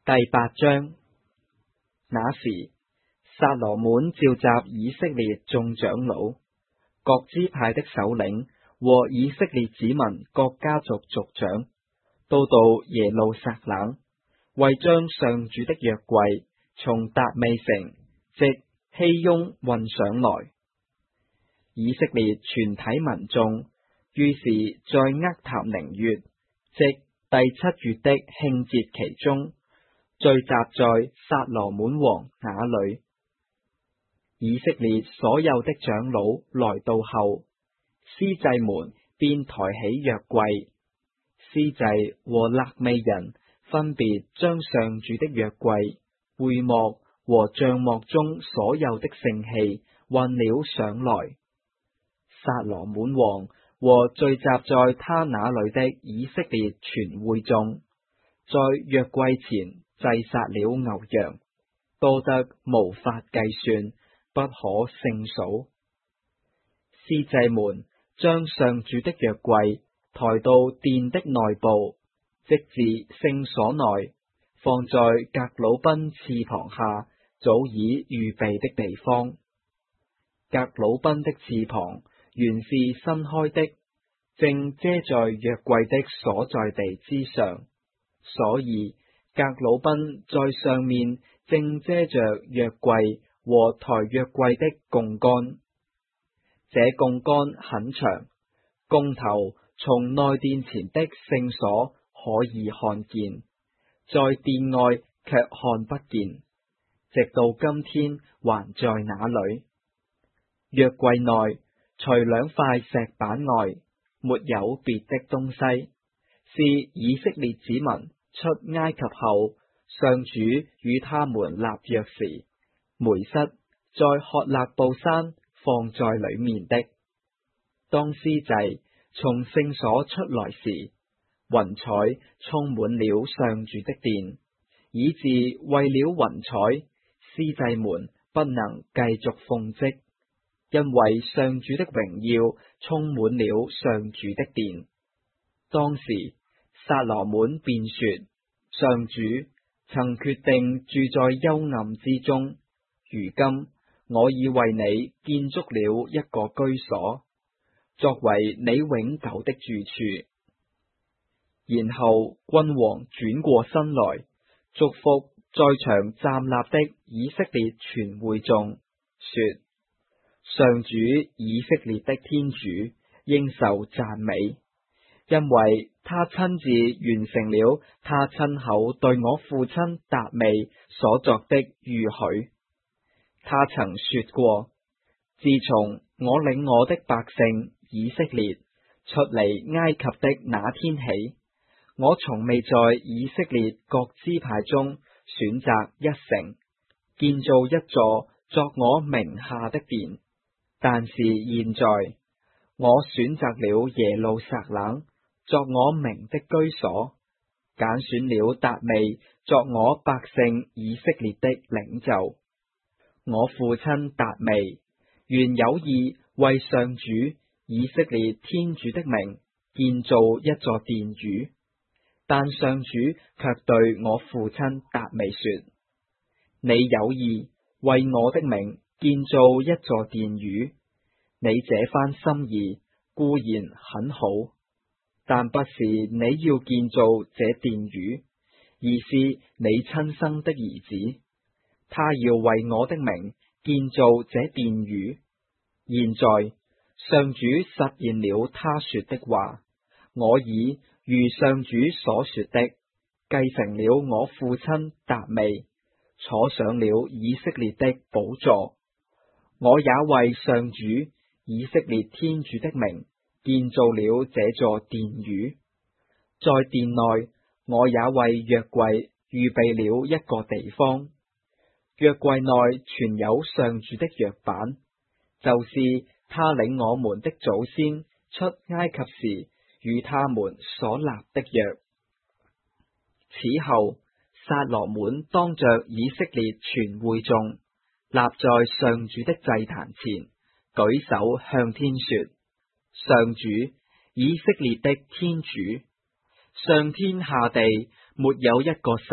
第8章。那時，撒羅滿召集以色列眾長老、各支派的首領和以色列子民各家族族長，都到耶路撒冷，為將上主的約櫃從達味城即熙雍運上來。以色列全體民眾於是在厄塔寧月，即第7月的慶節期中，聚集在撒羅滿王那裏。以色列所有的長老來到後，司祭們便抬起約櫃，司祭和肋未人分別將上主的約櫃、會幕和帳幕中所有的聖器運了上來。撒羅滿王和聚集在他那裏的以色列全會眾，在約櫃前祭殺了牛羊，多得無法計算，不可勝數。司祭們將上主的約櫃抬到殿的內部，即至聖所內，放在革魯賓翅膀下早已預備的地方。革魯賓的翅膀原是伸開的，正遮在約櫃的所在地之上，所以革魯賓在上面正遮着約櫃和抬約櫃的槓桿。這槓桿很長，槓頭從內殿前的聖所可以看見，在殿外卻看不見，直到今天還在那裏。約櫃內除兩塊石板外，沒有別的東西，是以色列子民出埃及後，上主與他們立約時，梅瑟在曷勒布山放在裏面的。當司祭從聖所出來時，雲彩充滿了上主的殿，以致為了雲彩，司祭們不能繼續奉職，因為上主的榮耀充滿了上主的殿。當時撒羅滿便說：上主曾決定住在幽暗之中，如今我已為你建築了一個居所，作為你永久的住處。然後君王轉過身來，祝福在場站立的以色列全會眾，說：上主以色列的天主應受讚美，因為他親自完成了他親口對我父親達味所作的預許。他曾說過：自從我領我的百姓以色列出離埃及的那天起，我從未在以色列各支派中選擇一城，建造一座作我名下的殿。但是現在，我選擇了耶路撒冷作我名的居所，揀選了達味作我百姓以色列的領袖。我父親達味原有意為上主以色列天主的名建造一座殿宇，但上主卻對我父親達味說：你有意為我的名建造一座殿宇，你這番心意固然很好，但不是你要建造這殿宇，而是你親生的兒子，他要為我的名建造這殿宇。現在上主實現了他說的話，我已如上主所說的，繼承了我父親達味，坐上了以色列的寶座。我也為上主以色列天主的名建造了這座殿宇。在殿內，我也為約櫃預備了一個地方。約櫃內存有上主的約版，就是他領我們的祖先出埃及時與他們所立的約。此後，撒羅滿當着以色列全會眾，立在上主的祭壇前，舉手向天說：上主以色列的天主，上天下地沒有一個神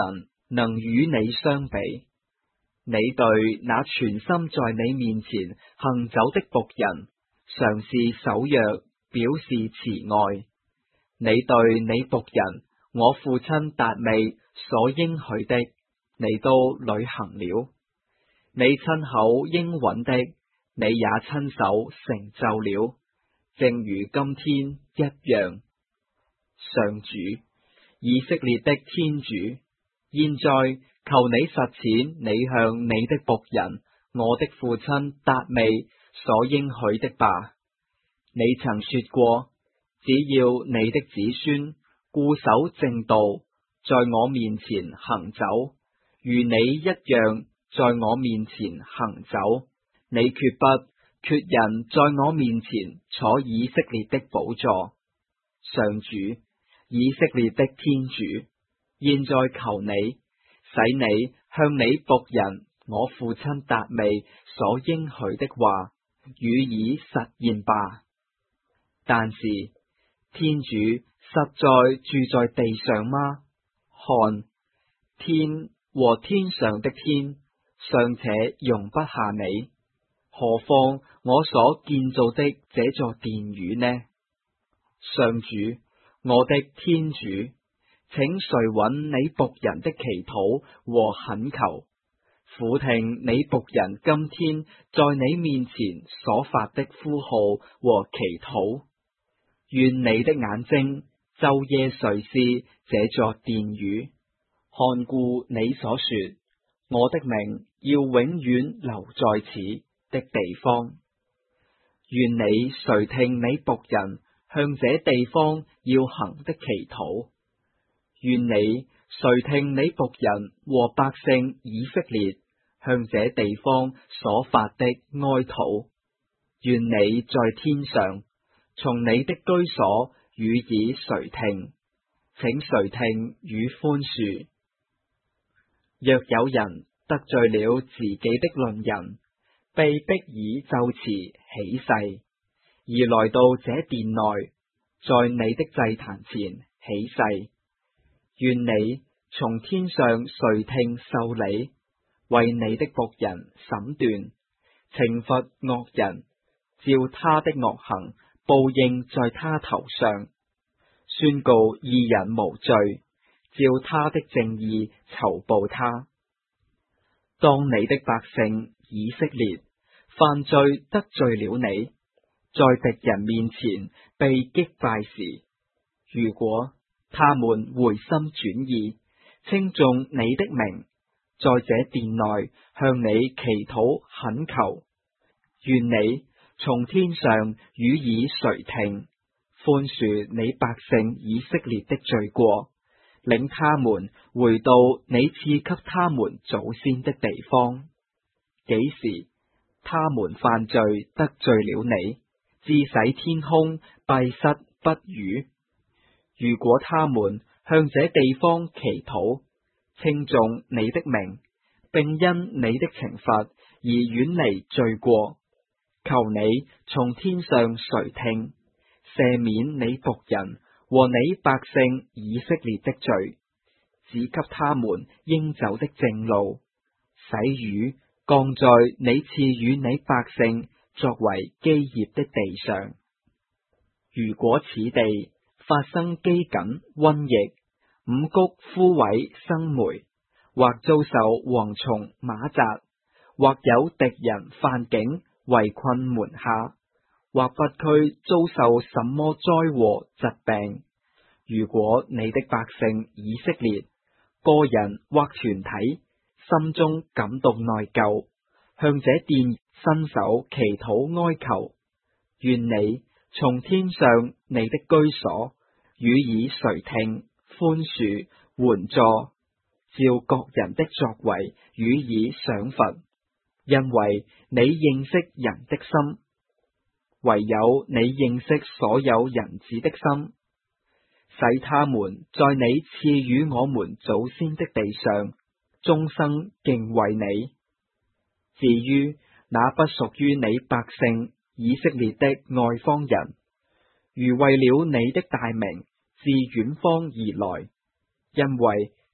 能與你相比。你對那全心在你面前行走的僕人，常是守約，表示慈愛。你對你僕人，我父親達味所應許的，你都履行了。你親口應允的，你也親手成就了，正如今天一樣。上主，以色列的天主，現在求你實踐你向你的僕人，我的父親達味所應許的吧。你曾說過，只要你的子孫固守正道，在我面前行走，如你一樣在我面前行走，你決不缺人在我面前坐以色列的寶座。上主，以色列的天主，現在求你，使你向你僕人我父親達味所應許的話予以實現吧。但是天主實在住在地上嗎？看，天和天上的天尚且容不下你，何況我所建造的這座殿宇呢？上主，我的天主，請垂允你僕人的祈禱和懇求，俯聽你僕人今天在你面前所發的呼號和祈禱。願你的眼睛晝夜垂視這座殿宇，看顧你所說我的名要永遠留在此的地方。願你垂聽你僕人向這地方要行的祈禱。願你垂聽你僕人和百姓以色列向這地方所發的哀禱。願你在天上，從你的居所予以垂聽，請垂聽與寬恕。若有人得罪了自己的鄰人，被迫以奏詞起誓，而來到這殿內，在你的祭壇前起誓，願你從天上垂聽受理，為你的僕人審斷，懲罰惡人，照他的惡行報應在他頭上，宣告義人無罪，照他的正義酬報他。當你的百姓以色列犯罪得罪了你，在敵人面前被擊敗時，如果他們回心轉意，稱頌你的名，在這殿內向你祈禱懇求，願你從天上予以垂聽，寬恕你百姓以色列的罪過，領他們回到你賜給他們祖先的地方。幾時他們犯罪得罪了你，致使天空閉塞不雨，如果他們向這地方祈禱，稱頌你的名，並因你的懲罰而遠離罪過，求你從天上垂聽，赦免你僕人和你百姓以色列的罪，指給他們應走的正路，使雨降在你賜予你百姓作為基業的地上。如果此地發生饑饉、瘟疫、五穀枯萎生霉，或遭受蝗蟲螞蚱，或有敵人犯境圍困門下，或北區遭受什麼災禍疾病，如果你的百姓以色列個人或團體心中感到內疚，向這殿伸手祈禱哀求，願你從天上你的居所予以垂聽，寬恕援助，照各人的作為予以賞罰，因為你認識人的心，唯有你認識所有人子的心，使他們在你賜予我們祖先的地上終生敬畏你。至於那不屬於你百姓以色列的外方人，如為了你的大名自遠方而來，因為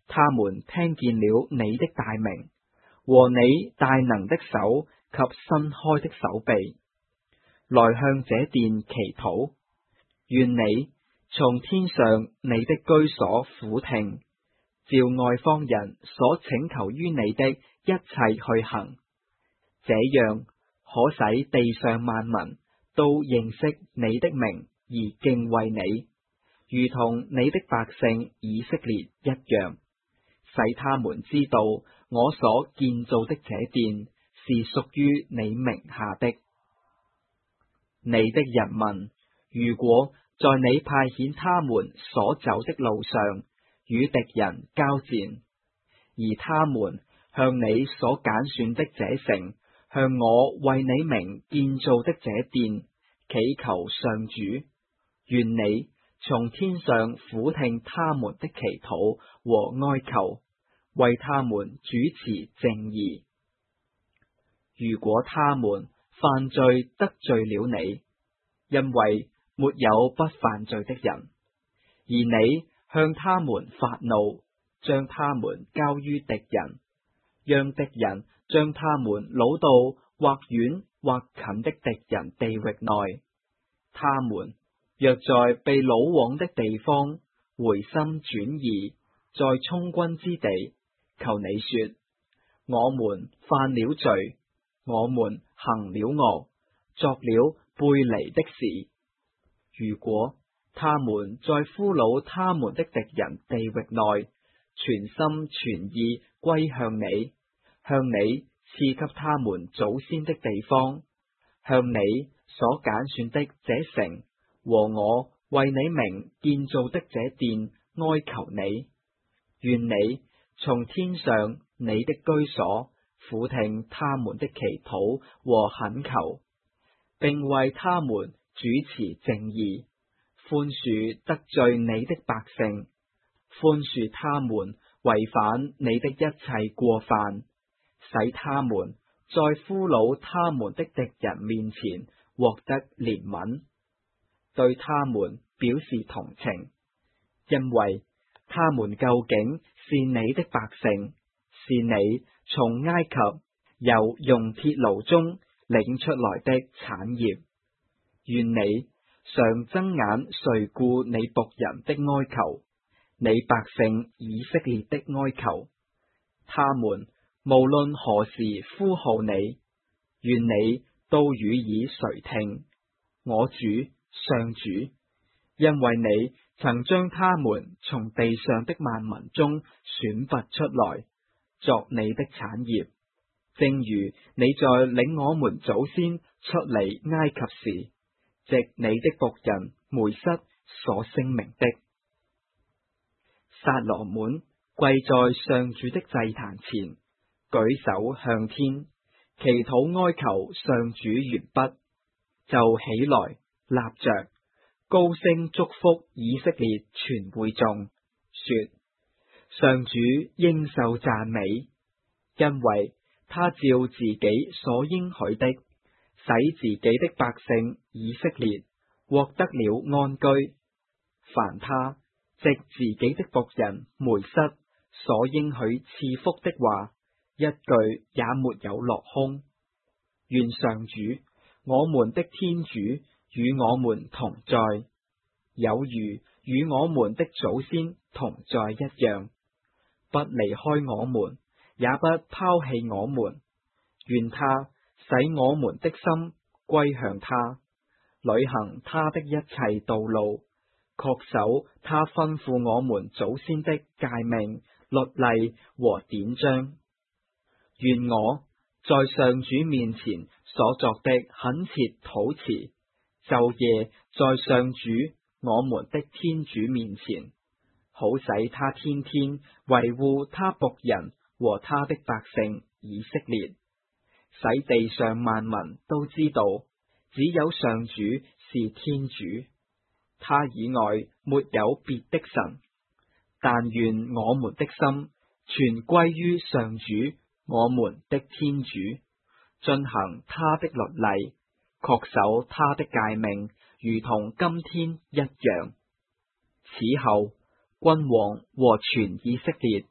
他們聽見了你的大名和你大能的手及伸開的手臂，來向這殿祈禱。願你從天上你的居所俯聽，照外方人所請求於你的一切去行，這樣可使地上萬民都認識你的名而敬畏你，如同你的百姓以色列一樣，使他們知道我所建造的這殿是屬於你名下的。你的人民如果在你派遣他們所走的路上與敵人交戰，而他們向你所揀選的這城，向我為你名建造的這殿祈求上主，願你從天上俯聽他們的祈禱和哀求，為他們主持正義。如果他們犯罪得罪了你，因為沒有不犯罪的人，而你向他們發怒，將他們交於敵人，讓敵人將他們擄到或遠或近的敵人地域內，他們若在被擄往的地方回心轉意，在充軍之地，求你說：我們犯了罪，我們行了惡，作了背離的事。如果他們在俘虜他們的敵人地域內，全心全意歸向你，向你賜給他們祖先的地方，向你所揀選的這城和我為你名建造的這殿哀求你，願你從天上你的居所俯聽他們的祈禱和懇求，並為他們主持正義，寬恕得罪你的百姓，寬恕他們違反你的一切過犯，使他們在俘虜他們的敵人面前獲得憐憫，對他們表示同情，因為他們究竟是你的百姓，是你從埃及由熔鐵爐中領出來的產業。願你常睜眼垂顧你僕人的哀求，你百姓以色列的哀求。他們無論何時呼號你，願你都予以垂聽，我主上主，因為你曾將他們從地上的萬民中選拔出來，作你的產業，正如你在領我們祖先出離埃及時，藉你的僕人梅瑟所聲明的。撒羅滿跪在上主的祭壇前，舉手向天祈禱哀求上主完畢，就起來立着，高聲祝福以色列全會眾，說：上主應受讚美，因為他照自己所應許的，使自己的百姓以色列獲得了安居。凡他藉自己的僕人梅瑟所應許賜福的話，一句也沒有落空。願上主我們的天主與我們同在，有如與我們的祖先同在一樣，不離開我們，也不拋棄我們。願他使我們的心歸向他，履行他的一切道路，恪守他吩咐我們祖先的誡命、律例和典章。願我在上主面前所作的懇切禱詞，晝夜在上主我們的天主面前，好使他天天維護他僕人和他的百姓以色列，使地上萬民都知道，只有上主是天主，他以外沒有別的神。但願我們的心全歸於上主我們的天主，遵行他的律例，恪守他的誡命，如同今天一樣。此後，君王和全以色列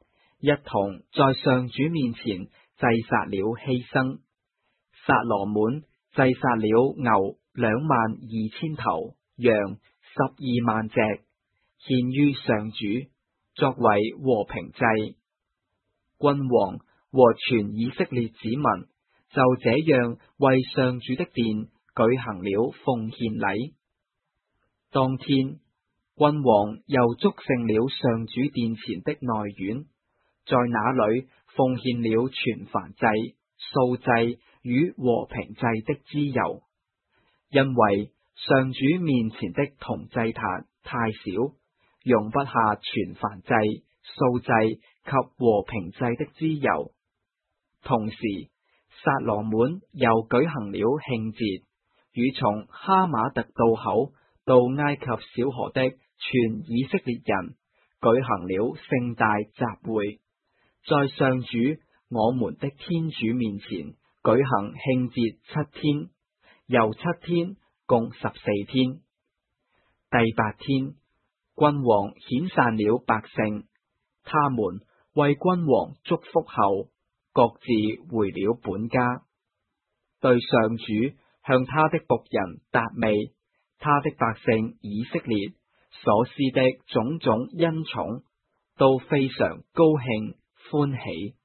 一同在上主面前祭殺了犧牲。撒羅滿祭殺了牛22000頭，羊120000隻，獻於上主，作為和平祭。君王和全以色列子民就這樣為上主的殿舉行了奉獻禮。當天，君王又祝聖了上主殿前的內院，在那裏奉獻了全燔祭、素祭與和平祭的脂油，因為上主面前的銅祭壇太小，容不下全燔祭、素祭及和平祭的脂油。同時，撒羅滿又舉行了慶節，與從哈馬特渡口到埃及小河的全以色列人舉行了盛大集會，在上主我們的天主面前舉行慶節7天，又7天，共14天。第8天，君王遣散了百姓，他們為君王祝福後，各自回了本家。對上主向他的僕人達味，他的百姓以色列所施的種種恩寵，都非常高興歡喜。